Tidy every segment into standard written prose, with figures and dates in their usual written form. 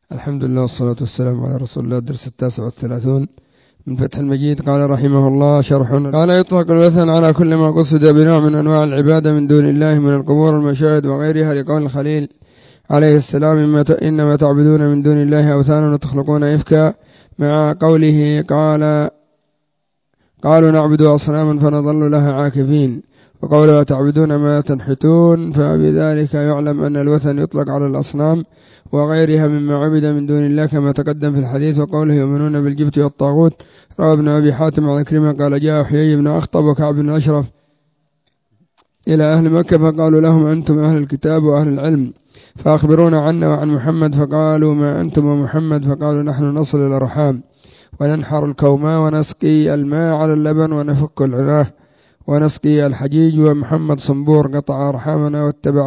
الحمد لله والصلاة والسلام على رسول الله. الدرس 39 من فتح المجيد. قال رحمه الله: شرح. قال: يطلق الوثن على كل ما قصد بنوع من أنواع العبادة من دون الله من القبور والمشاهد وغيرها، لقول الخليل عليه السلام: إنما تعبدون من دون الله أوثانا وتخلقون إفكا، مع قوله قالوا نعبد أصناما فنظل لها عاكفين، وقوله تعبدون ما تنحتون. فبذلك يعلم أن الوثن يطلق على الأصنام وغيرها مما عبد من دون الله كما تقدم في الحديث. وقوله يؤمنون بالجبت والطاغوت، روى ابن أبي حاتم عن عكرمة قال: جاء حيي بن أخطب وكعب بن أشرف إلى أهل مكة فقالوا لهم: أنتم أهل الكتاب وأهل العلم، فأخبرونا عنا وعن محمد. فقالوا: ما أنتم ومحمد؟ فقالوا: نحن نصل الأرحام وننحر الكوماء ونسقي الماء على اللبن ونفك العناه ونسقي الحجيج، ومحمد صنبور قطع أرحامنا واتبعه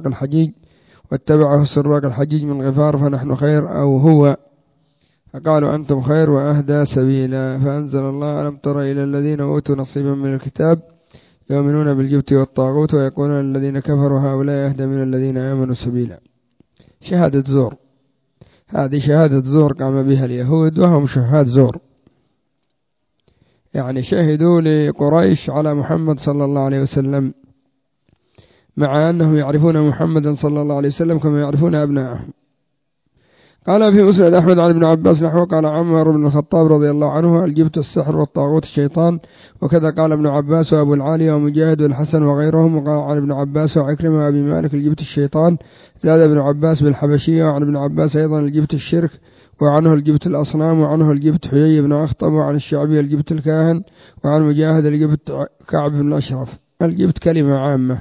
سراق الحجيج من غفار، فنحن خير أو هو. فقالوا: أنتم خير وأهدى سبيلا. فأنزل الله: ألم تر إلى الذين أوتوا نصيبا من الكتاب يؤمنون بالجبت والطاغوت ويقولون الذين كفروا هؤلاء أهدى من الذين آمنوا سبيلا. شهادة زور، هذه شهادة زور قام بها اليهود وهم شهاد زور، يعني شهدوا لقريش على محمد صلى الله عليه وسلم، مع أنهم يعرفون محمدا صلى الله عليه وسلم كما يعرفون أبنائهم. قال في مسند أحمد عن ابن عباس نحوه. قال عمر بن الخطاب رضي الله عنه: الجبت السحر والطاغوت الشيطان. وكذا قال ابن عباس وأبو العالية ومجاهد والحسن وغيرهم. وقال عن ابن عباس وعكرمة وأبي مالك: الجبت الشيطان. زاد ابن عباس بالحبشية. وعن ابن عباس أيضا: الجبت الشرك. وعنه الجبت الأصنام. وعنه الجبت حيي بن أخطب. وعن الشعبي: الجبت الكاهن. وعن مجاهد: الجبت كعب بن أشرف. الجبت كلمة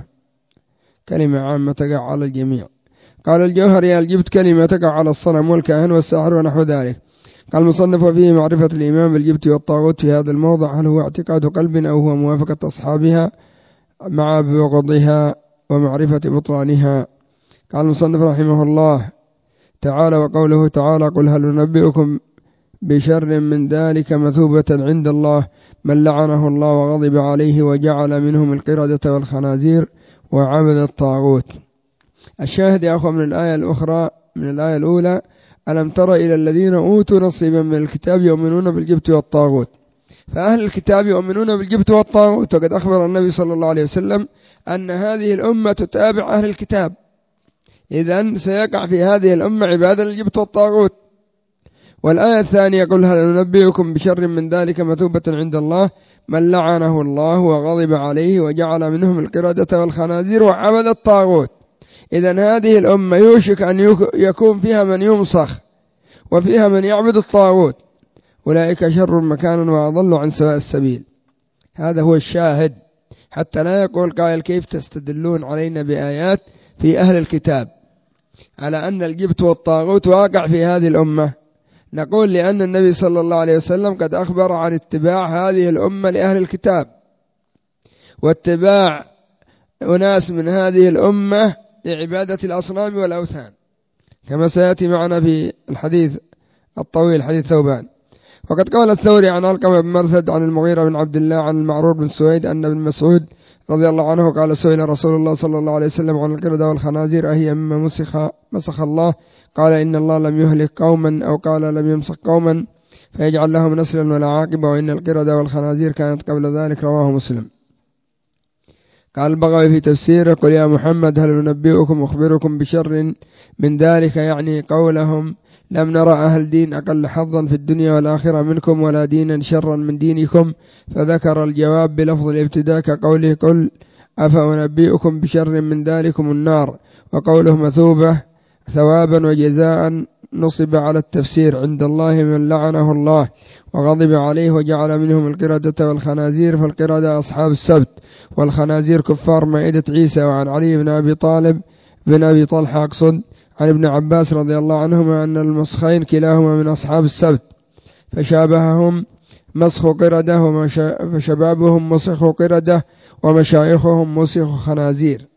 عامة تقع على الجميع. قال الجوهري: الجبت كلمة تقع على الصنم والكاهن والساحر ونحو ذلك. قال المصنف: وفيه معرفة الإيمان بالجبت والطاغوت في هذا الموضع، هل هو اعتقاد قلب أو هو موافقة أصحابها مع بغضها ومعرفة بطلانها. قال المصنف رحمه الله تعالى: وقوله تعالى: قل هل ننبئكم بشر من ذلك مثوبة عند الله من لعنه الله وغضب عليه وجعل منهم القردة والخنازير وعبد الطاغوت. الشاهد يا أخوة من الآية الأخرى، من الآية الأولى: ألم تر إلى الذين أوتوا نصيبا من الكتاب يؤمنون بالجبت والطاغوت. فأهل الكتاب يؤمنون بالجبت والطاغوت، وقد أخبر النبي صلى الله عليه وسلم أن هذه الأمة تتابع أهل الكتاب، إذن سيقع في هذه الأمة عبادة الجبت والطاغوت. والآية الثانية: قل هل ننبئكم بشر من ذلك مثوبة عند الله من لعنه الله وغضب عليه وجعل منهم القردة والخنازير وعبد الطاغوت. إذن هذه الأمة يوشك أن يكون فيها من يمسخ وفيها من يعبد الطاغوت، أولئك شر مكانا وأضل عن سواء السبيل. هذا هو الشاهد، حتى لا يقول قائل: كيف تستدلون علينا بآيات في أهل الكتاب على أن الجبت والطاغوت واقع في هذه الأمة؟ نقول: لأن النبي صلى الله عليه وسلم قد أخبر عن اتباع هذه الأمة لأهل الكتاب، واتباع أناس من هذه الأمة لعبادة الأصنام والأوثان، كما سيأتي معنا في الحديث الطويل حديث ثوبان. وقد قال الثوري عن علقمة بن مرثد عن المغيرة بن عبد الله عن المعرور بن سويد أن ابن مسعود رضي الله عنه قال: سئل رسول الله صلى الله عليه وسلم عن القردة والخنازير أهي مما مسخ الله؟ قال: إن الله لم يهلك قوما، أو قال: لم يمسخ قوما فيجعل لهم نسلا ولا عاقبة، وإن القردة والخنازير كانت قبل ذلك. رواه مسلم. قال البغوي في تفسيره: قل يا محمد هل ننبئكم أخبركم بشر من ذلك، يعني قولهم: لم نرى أهل دين أقل حظا في الدنيا والآخرة منكم ولا دينا شرا من دينكم. فذكر الجواب بلفظ الابتداء كقوله: قل أفأنبئكم بشر من ذلكم النار. وقوله مثوبة ثوابا وجزاء نصب على التفسير: عند الله من لعنه الله وغضب عليه وجعل منهم القردة والخنازير. فالقردة أصحاب السبت، والخنازير كفار مائدة عيسى. وعن علي بن أبي طلحة أقصد عن ابن عباس رضي الله عنهما أن المسخين كلاهما من أصحاب السبت، فشابههم مسخ قردة فشبابهم مسخ قردة ومشايخهم مسخ خنازير.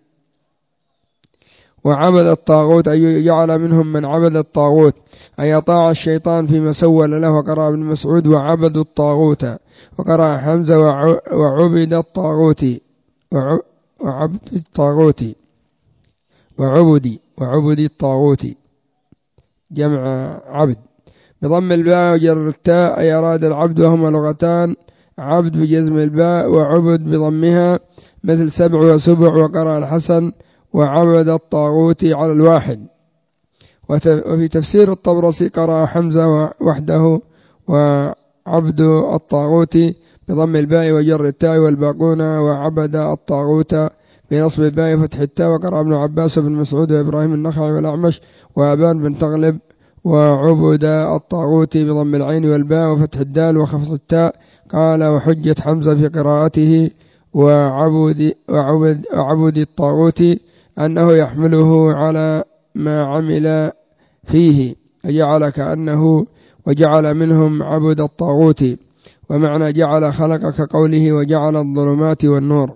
وعبد الطاغوت أي جعل منهم من عبد الطاغوت، أي أطاع الشيطان فيما سول له. وقرأ ابن مسعود: وعبدوا الطاغوت. وقرأ حمزة: وعبد الطاغوت وعبد الطاغوت وعبدي الطاغوت. جمع عبد. بضم الباء وجر التاء أي أراد العبد، وهما لغتان، عبد بجزم الباء وعبد بضمها، مثل سبع وسبع، وقرأ الحسن وعبد الطاغوت على الواحد. وفي تفسير الطبرسي قرأ حمزة وحده وعبد الطاغوت بضم الباء وجر التاء، والباقون وعبد الطاغوت بنصب الباء وفتح التاء. وقرأ ابن عباس وابن مسعود وإبراهيم النخعي والأعمش وأبان بن تغلب وعبد الطاغوت بضم العين والباء وفتح الدال وخفض التاء. قال وحجة حمزة في قراءته وعبد الطاغوت أنه يحمله على ما عمل فيه، جعل كأنه وجعل منهم عبد الطاغوت. ومعنى جعل خلق كقوله وجعل الظلمات والنور.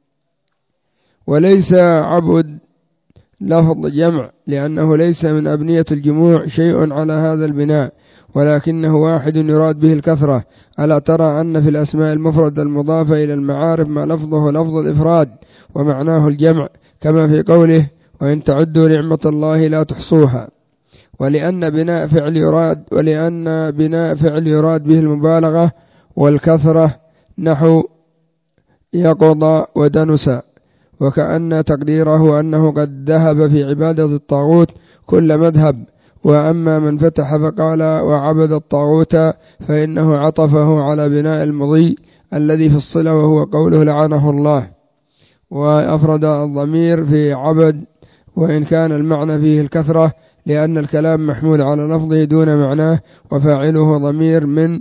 وليس عبد لفظ جمع، لأنه ليس من أبنية الجموع شيء على هذا البناء، ولكنه واحد يراد به الكثرة. ألا ترى أن في الأسماء المفردة المضافة إلى المعارف ما لفظه لفظ الإفراد ومعناه الجمع، كما في قوله وإن تعدوا نعمة الله لا تحصوها. ولأن بناء فعل يراد به المبالغة والكثرة، نحو يقضى ودنس. وكأن تقديره أنه قد ذهب في عبادة الطاغوت كل مذهب. وأما من فتح فقال وعبد الطاغوت فإنه عطفه على بناء المضي الذي في الصلة، وهو قوله لعنه الله. وأفرد الضمير في عبد وإن كان المعنى فيه الكثرة، لأن الكلام محمول على لفظه دون معناه، وفاعله ضمير من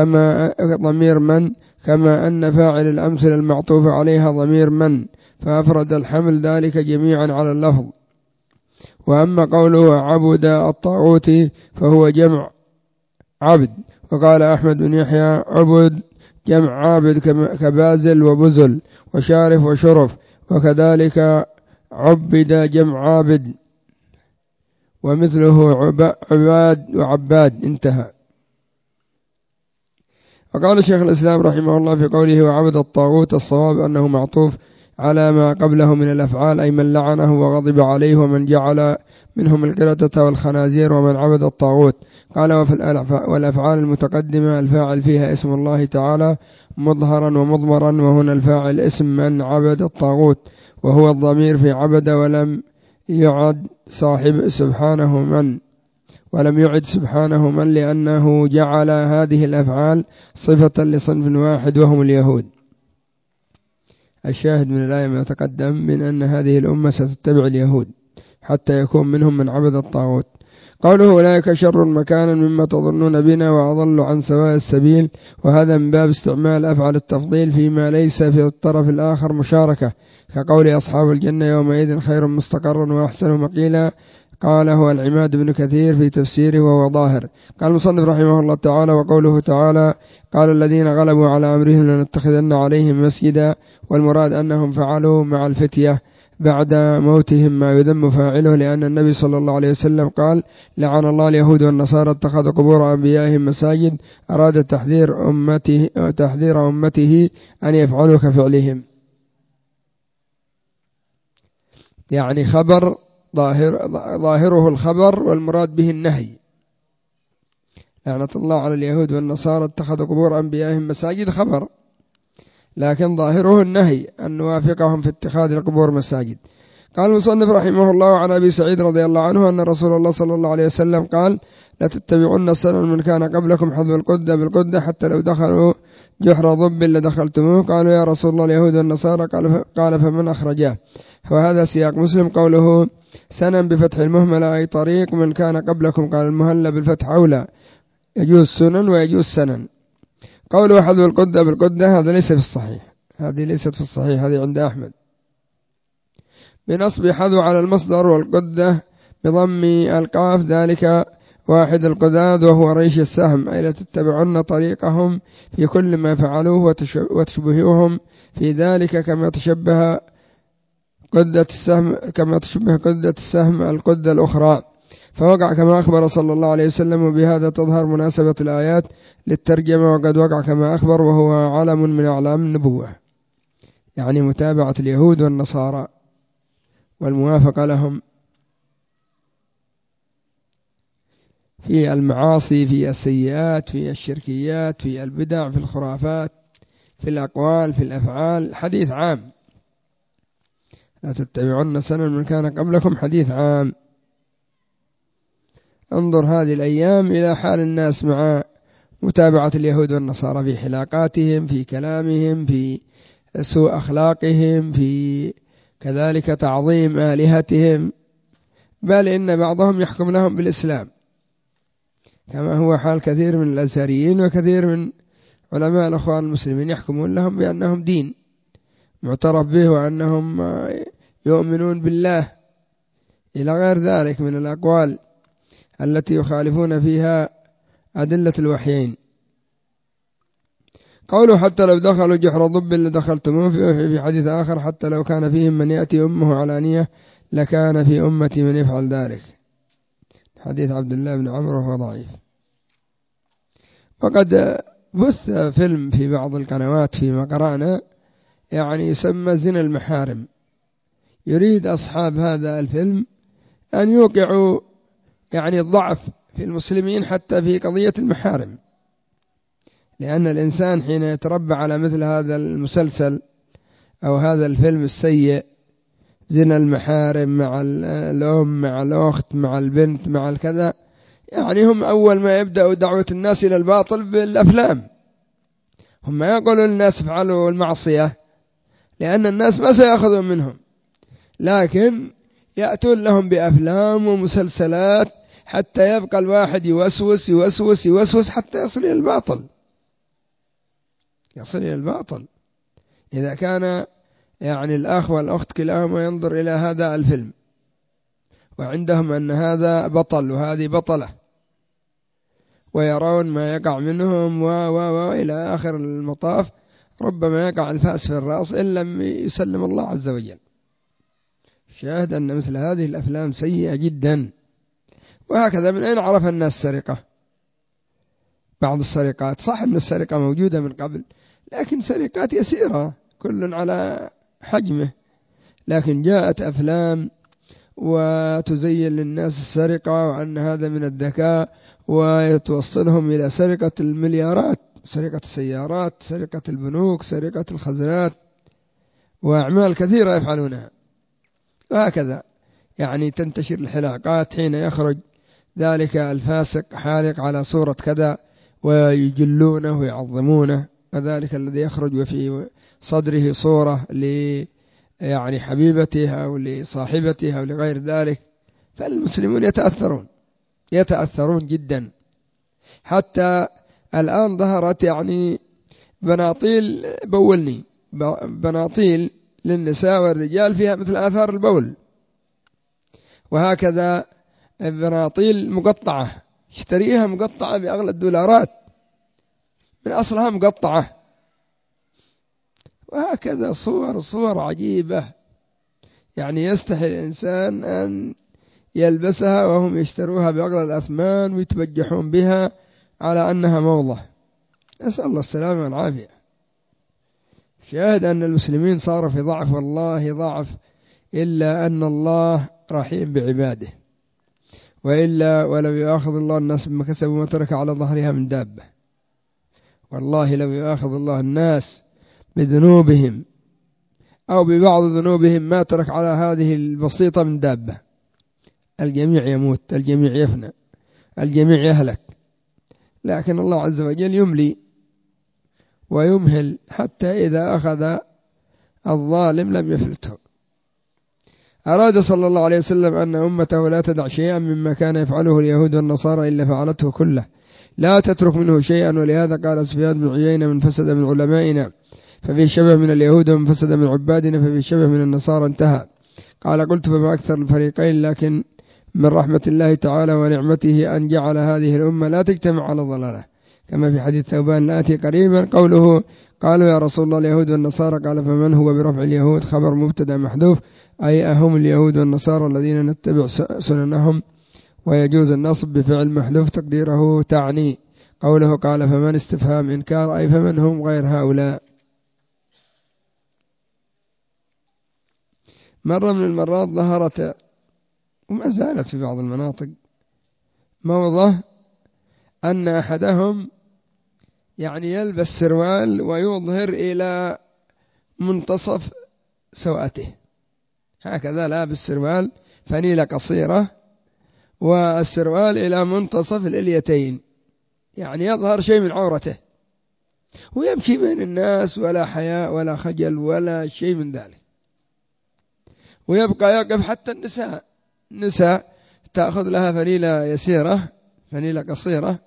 كما أن فاعل الأمثلة المعطوف عليها ضمير من، فأفرد الحمل ذلك جميعا على اللفظ. وأما قوله عبد الطاغوت فهو جمع عبد. وقال أحمد بن يحيى عبد جمع عابد كبازل وبزل وشارف وشرف، وكذلك عبد جمع عابد، ومثله عباد وعباد. انتهى. وقال شيخ الإسلام رحمه الله في قوله وعبد الطاغوت، الصواب أنه معطوف على ما قبله من الأفعال، أي من لعنه وغضب عليه ومن جعل منهم القردة والخنازير ومن عبد الطاغوت. قال والأفعال المتقدمة الفاعل فيها اسم الله تعالى مظهرا ومضمرا، وهنا الفاعل اسم من عبد الطاغوت، وهو الضمير في عبد، ولم يعد سبحانه من لأنه جعل هذه الأفعال صفة لصنف واحد وهم اليهود. الشاهد من الآية ما تقدم من أن هذه الأمة ستتبع اليهود حتى يكون منهم من عبد الطاغوت. قوله أولئك شر مكانا مما تظنون بنا وأضل عن سواء السبيل، وهذا من باب استعمال أفعال التفضيل فيما ليس في الطرف الآخر مشاركة، كقول أصحاب الجنة يومئذ خير مستقرا وأحسن مقيلا. قاله العماد بن كثير في تفسيره وهو ظاهر. قال المصنف رحمه الله تعالى وقوله تعالى قال الذين غلبوا على أمرهم لنتخذن عليهم مسجدا، والمراد أنهم فعلوا مع الفتية بعد موتهم ما يذم فاعله، لأن النبي صلى الله عليه وسلم قال لعن الله اليهود والنصارى اتخذوا قبور أنبيائهم مساجد، أراد تحذير أمته أن يفعلوا كفعلهم. يعني خبر ظاهره الخبر والمراد به النهي. لعنة الله على اليهود والنصارى اتخذوا قبور أنبيائهم مساجد خبر، لكن ظاهره النهي أن نوافقهم في اتخاذ القبور مساجد. قال المصنف رحمه الله عن أبي سعيد رضي الله عنه أن رسول الله صلى الله عليه وسلم قال لتتبعن سنن من كان قبلكم حذو القدة بالقدة حتى لو دخلوا جحر ضب لدخلتموه. قالوا يا رسول الله اليهود والنصارى، قال فمن أخرجاه. وهذا سياق مسلم. قوله سنن بفتح المهملة أي طريق من كان قبلكم، قال المهلة بالفتح أولى، يجوز سنن ويجوز سنن. قوله حذو القدة بالقدة هذا ليس في الصحيح، هذه ليست في الصحيح، هذه عند أحمد بنصب حذو على المصدر، والقدة بضم القاف ذلك واحد القذاذ وهو ريش السهم، أي لتتبعن طريقهم في كل ما فعلوه وتشبهوهم في ذلك كما تشبه قدة السهم القدة الأخرى. فوقع كما أخبر صلى الله عليه وسلم، وبهذا تظهر مناسبة الآيات للترجمة، وقد وقع كما أخبر وهو علم من أعلام النبوة، يعني متابعة اليهود والنصارى والموافقة لهم. في المعاصي، في السيئات، في الشركيات، في البدع، في الخرافات، في الأقوال، في الأفعال. حديث عام: لا تتبعن سنن من كان قبلكم. حديث عام. انظر هذه الأيام إلى حال الناس مع متابعة اليهود والنصارى في حلاقاتهم، في كلامهم، في سوء أخلاقهم، في كذلك تعظيم آلهتهم، بل إن بعضهم يحكم لهم بالإسلام، كما هو حال كثير من الأزهريين وكثير من علماء الأخوان المسلمين، يحكمون لهم بأنهم دين معترف به وأنهم يؤمنون بالله، إلى غير ذلك من الأقوال التي يخالفون فيها أدلة الوحيين. قوله: حتى لو دخلوا جحر ضب لدخلتموه. في حديث آخر: حتى لو كان فيهم من يأتي أمه علانية لكان في أمتي من يفعل ذلك. حديث عبد الله بن عمرو وهو ضعيف. وقد بث فيلم في بعض القنوات فيما قرأنا يعني يسمى زنا المحارم. يريد أصحاب هذا الفيلم أن يوقعوا يعني الضعف في المسلمين حتى في قضية المحارم، لأن الإنسان حين يتربى على مثل هذا المسلسل أو هذا الفيلم السيء، زنا المحارم مع الأم مع الأخت مع البنت مع الكذا، يعني هم أول ما يبدأوا دعوة الناس إلى الباطل بالأفلام. هم يقولوا للناس افعلوا المعصية لأن الناس ما سيأخذون منهم، لكن يأتون لهم بأفلام ومسلسلات حتى يبقى الواحد يوسوس يوسوس يوسوس حتى يصل إلى الباطل. يصل إلى الباطل إذا كان يعني الأخ والأخت كلاهما ينظر إلى هذا الفيلم وعندهم أن هذا بطل وهذه بطلة، ويرون ما يقع منهم إلى آخر المطاف ربما يقع الفأس في الرأس إن لم يسلم الله عز وجل. شاهد أن مثل هذه الأفلام سيئة جدا. وهكذا من أين عرف الناس السرقة؟ بعض السرقات صح أن السرقة موجودة من قبل، لكن سرقات يسيرة كل على حجمه، لكن جاءت أفلام وتزين للناس السرقة وأن هذا من الذكاء، ويتوصلهم إلى سرقة المليارات، سرقة السيارات، سرقة البنوك، سرقة الخزانات، وأعمال كثيرة يفعلونها. وهكذا يعني تنتشر الحلاقات حين يخرج ذلك الفاسق حالق على صورة كذا ويجلونه ويعظمونه، وذلك الذي يخرج وفي صدره صورة يعني حبيبته أو لصاحبته أو لغير ذلك. فالمسلمون يتأثرون جدا. حتى الآن ظهرت يعني بناطيل بولني، بناطيل للنساء والرجال فيها مثل آثار البول، وهكذا بناطيل مقطعة اشتريها مقطعة بأغلى الدولارات من أصلها مقطعة، وهكذا صور عجيبة يعني يستحي الإنسان أن يلبسها وهم يشتروها بأغلى الأثمان ويتبجحون بها على أنها موضة. نسأل الله السلامة والعافية. شاهد أن المسلمين صاروا في ضعف، والله ضعف، إلا أن الله رحيم بعباده، وإلا ولو يؤاخذ الله الناس بما كسبوا ما ترك على ظهرها من دابة. والله لو يؤاخذ الله الناس بذنوبهم أو ببعض ذنوبهم ما ترك على هذه البسيطة من دابة. الجميع يموت، الجميع يفنى، الجميع يهلك، لكن الله عز وجل يملي ويمهل حتى إذا أخذ الظالم لم يفلته. أراد صلى الله عليه وسلم أن أمته لا تدع شيئا مما كان يفعله اليهود والنصارى إلا فعلته كله، لا تترك منه شيئا. ولهذا قال سفيان بن عيينة: من فسد من علمائنا ففي شبه من اليهود، ومن فسد من عبادنا ففي شبه من النصارى. انتهى. قال: قلت فما أكثر الفريقين، لكن من رحمة الله تعالى ونعمته أن جعل هذه الأمة لا تجتمع على ضلالة، كما في حديث ثوبان الآتي قريبا. قوله: قالوا يا رسول الله اليهود والنصارى، قال: فمن هو؟ برفع اليهود خبر مبتدأ محذوف، أي أهم اليهود والنصارى الذين نتبع سننهم. ويجوز النصب بفعل محذوف تقديره تعني. قوله قال: فمن استفهام إنكار، أي فمن هم غير هؤلاء. مرة من المرات ظهرت وما زالت في بعض المناطق موضة أن أحدهم يعني يلبس سروال ويظهر إلى منتصف سوأته، هكذا لابس سروال فنيلة قصيرة والسروال إلى منتصف الإليتين، يعني يظهر شيء من عورته، ويمشي بين الناس ولا حياء ولا خجل ولا شيء من ذلك. ويبقى يقف حتى النساء تأخذ لها فنيلة يسيرة، فنيلة قصيرة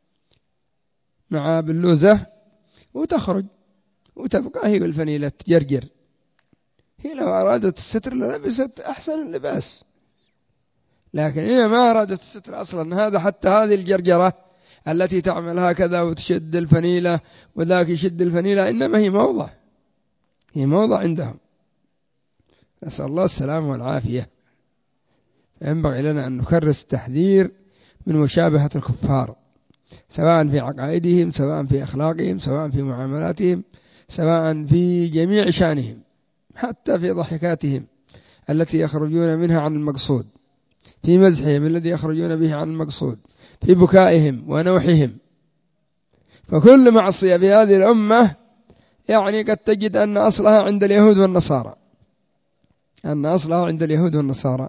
مع بلوزة، وتخرج وتبقى هي بالفنيلة تجرجر. هي لو أرادت الستر للبست أحسن اللباس، لكن هي ما أرادت الستر أصلا. هذا حتى هذه الجرجرة التي تعمل هكذا وتشد الفنيلة وذاك يشد الفنيلة، إنما هي موضة، هي موضة عندهم. نسأل الله السلامة والعافية. ينبغي لنا أن نكرس التحذير من مشابهة الكفار، سواء في عقائدهم، سواء في أخلاقهم، سواء في معاملاتهم، سواء في جميع شأنهم، حتى في ضحكاتهم التي يخرجون منها عن المقصود، في مزحهم الذي يخرجون به عن المقصود، في بكائهم ونوحهم. فكل معصية في هذه الأمة يعني قد تجد أن أصلها عند اليهود والنصارى، أن أصلها عند اليهود والنصارى.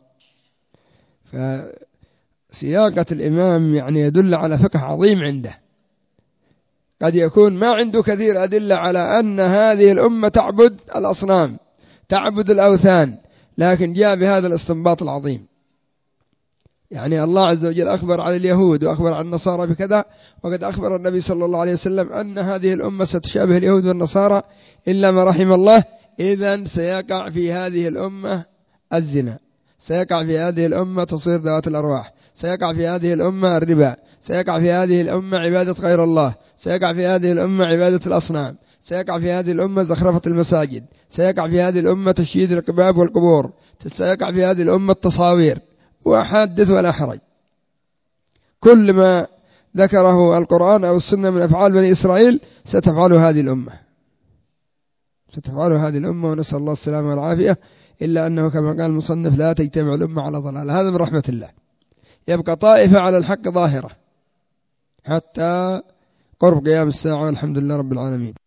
فسياقة الإمام يعني يدل على فقه عظيم عنده. قد يكون ما عنده كثير أدلة على أن هذه الأمة تعبد الأصنام، تعبد الأوثان، لكن جاء بهذا الاستنباط العظيم. يعني الله عز وجل أخبر عن اليهود وأخبر عن النصارى بكذا، وقد أخبر النبي صلى الله عليه وسلم أن هذه الأمة ستشابه اليهود والنصارى إلا ما رحم الله. إذن سيقع في هذه الأمة الزنا، سيقع في هذه الأمة تصوير ذوات الأرواح، سيقع في هذه الأمة الربا، سيقع في هذه الأمة عبادة غير الله، سيقع في هذه الأمة عبادة الأصنام، سيقع في هذه الأمة زخرفة المساجد، سيقع في هذه الأمة تشييد القباب والقبور، سيقع في هذه الأمة التصاوير، وحدث ولا حرج. كل ما ذكره القرآن أو السنة من أفعال بني إسرائيل ستفعل هذه الأمة، ستفعل هذه الأمة، ونسأل الله السلامة والعافية. إلا أنه كما قال المصنف لا تجتمع الأمة على ضلال، هذا من رحمة الله. يبقى طائفة على الحق ظاهرة حتى قرب قيام الساعة، والحمد لله رب العالمين.